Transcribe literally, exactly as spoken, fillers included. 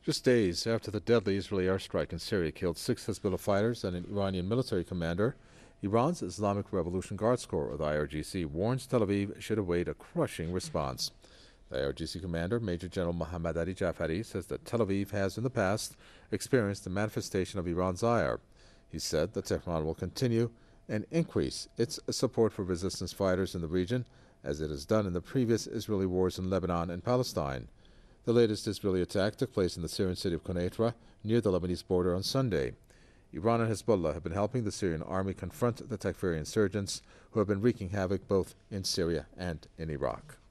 Just days after the deadly Israeli airstrike in Syria killed six Hezbollah fighters and an Iranian military commander, Iran's Islamic Revolution Guards Corps, or the I R G C, warns Tel Aviv should await a crushing response. The I R G C commander, Major General Mohammad Ali Jafari, says that Tel Aviv has in the past experienced a manifestation of Iran's ire. He said that Tehran will continue and increase its support for resistance fighters in the region, as it has done in the previous Israeli wars in Lebanon and Palestine. The latest Israeli attack took place in the Syrian city of Quneitra, near the Lebanese border, on Sunday. Iran and Hezbollah have been helping the Syrian army confront the Takfiri insurgents, who have been wreaking havoc both in Syria and in Iraq.